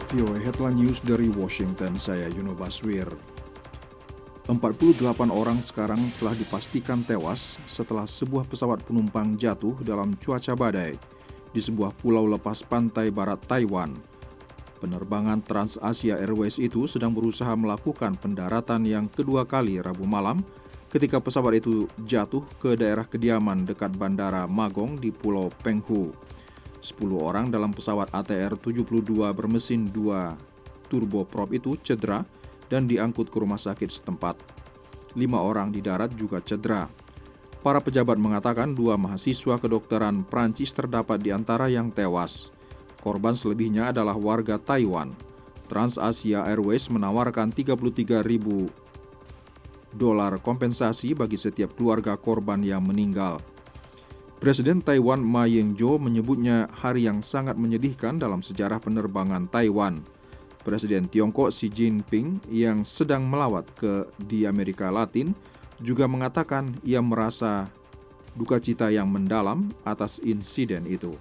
VOA Headline News dari Washington, saya Yuno Baswir. 48 orang sekarang telah dipastikan tewas setelah sebuah pesawat penumpang jatuh dalam cuaca badai di sebuah pulau lepas pantai barat Taiwan. Penerbangan TransAsia Airways itu sedang berusaha melakukan pendaratan yang kedua kali Rabu malam ketika pesawat itu jatuh ke daerah kediaman dekat Bandara Magong di Pulau Penghu. 10 orang dalam pesawat ATR-72 bermesin 2 turboprop itu cedera dan diangkut ke rumah sakit setempat. 5 orang di darat juga cedera. Para pejabat mengatakan 2 mahasiswa kedokteran Prancis terdapat di antara yang tewas. Korban selebihnya adalah warga Taiwan. TransAsia Airways menawarkan $33.000 kompensasi bagi setiap keluarga korban yang meninggal. Presiden Taiwan Ma Ying-jeou menyebutnya hari yang sangat menyedihkan dalam sejarah penerbangan Taiwan. Presiden Tiongkok Xi Jinping yang sedang melawat di Amerika Latin juga mengatakan ia merasa duka cita yang mendalam atas insiden itu.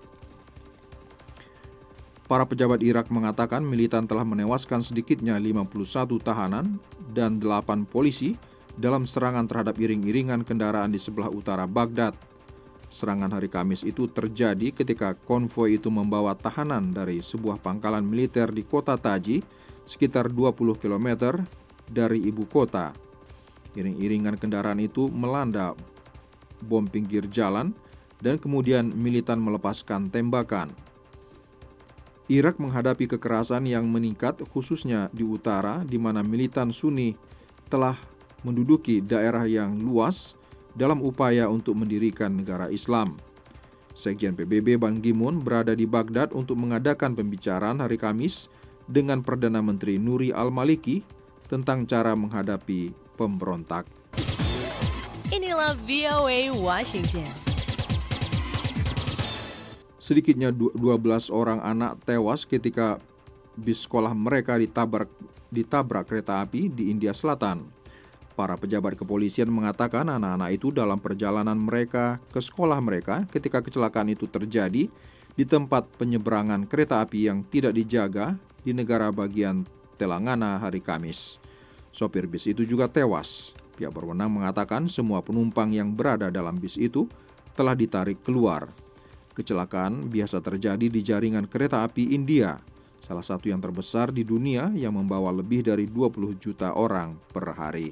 Para pejabat Irak mengatakan militan telah menewaskan sedikitnya 51 tahanan dan 8 polisi dalam serangan terhadap iring-iringan kendaraan di sebelah utara Baghdad. Serangan hari Kamis itu terjadi ketika konvoi itu membawa tahanan dari sebuah pangkalan militer di kota Taji, sekitar 20 km dari ibu kota. Iring-iringan kendaraan itu melanda bom pinggir jalan dan kemudian militan melepaskan tembakan. Irak menghadapi kekerasan yang meningkat khususnya di utara di mana militan Sunni telah menduduki daerah yang luas dalam upaya untuk mendirikan negara Islam. Sekjen PBB Ban Ki-moon berada di Baghdad untuk mengadakan pembicaraan hari Kamis dengan Perdana Menteri Nuri al-Maliki tentang cara menghadapi pemberontak. Inilah VOA Washington. Sedikitnya 12 orang anak tewas ketika bis sekolah mereka ditabrak kereta api di India Selatan. Para pejabat kepolisian mengatakan anak-anak itu dalam perjalanan mereka ke sekolah mereka ketika kecelakaan itu terjadi di tempat penyeberangan kereta api yang tidak dijaga di negara bagian Telangana hari Kamis. Sopir bis itu juga tewas. Pihak berwenang mengatakan semua penumpang yang berada dalam bis itu telah ditarik keluar. Kecelakaan biasa terjadi di jaringan kereta api India, salah satu yang terbesar di dunia yang membawa lebih dari 20 juta orang per hari.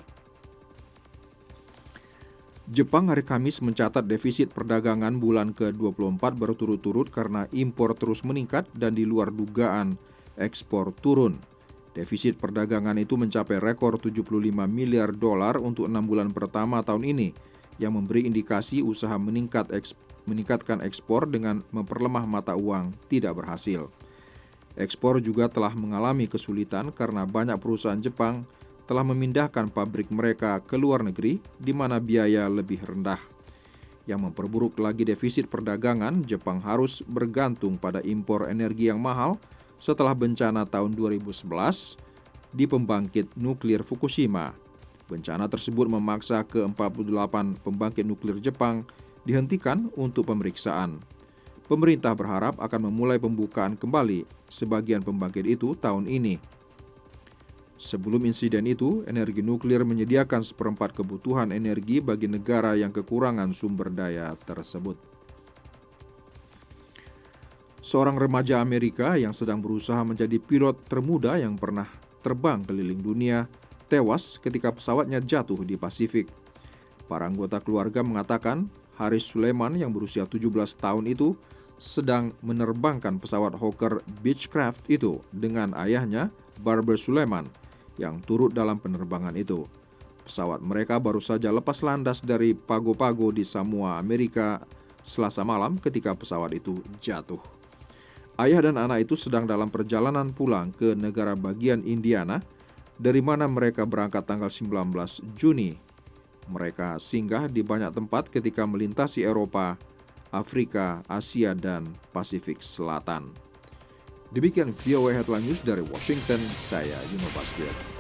Jepang hari Kamis mencatat defisit perdagangan bulan ke-24 berturut-turut karena impor terus meningkat dan di luar dugaan ekspor turun. Defisit perdagangan itu mencapai rekor $75 miliar untuk 6 bulan pertama tahun ini, yang memberi indikasi usaha meningkatkan ekspor dengan memperlemah mata uang tidak berhasil. Ekspor juga telah mengalami kesulitan karena banyak perusahaan Jepang telah memindahkan pabrik mereka ke luar negeri di mana biaya lebih rendah. Yang memperburuk lagi defisit perdagangan, Jepang harus bergantung pada impor energi yang mahal setelah bencana tahun 2011 di pembangkit nuklir Fukushima. Bencana tersebut memaksa ke-48 pembangkit nuklir Jepang dihentikan untuk pemeriksaan. Pemerintah berharap akan memulai pembukaan kembali sebagian pembangkit itu tahun ini. Sebelum insiden itu, energi nuklir menyediakan seperempat kebutuhan energi bagi negara yang kekurangan sumber daya tersebut. Seorang remaja Amerika yang sedang berusaha menjadi pilot termuda yang pernah terbang keliling dunia tewas ketika pesawatnya jatuh di Pasifik. Para anggota keluarga mengatakan Haris Suleman yang berusia 17 tahun itu sedang menerbangkan pesawat Hawker Beechcraft itu dengan ayahnya, Barber Suleman, yang turut dalam penerbangan itu. Pesawat mereka baru saja lepas landas dari Pago Pago di Samoa, Amerika, Selasa malam ketika pesawat itu jatuh. Ayah dan anak itu sedang dalam perjalanan pulang ke negara bagian Indiana, dari mana mereka berangkat tanggal 19 Juni. Mereka singgah di banyak tempat ketika melintasi Eropa, Afrika, Asia, dan Pasifik Selatan. Demikian VOA Headline News dari Washington, saya Yuno Baswir.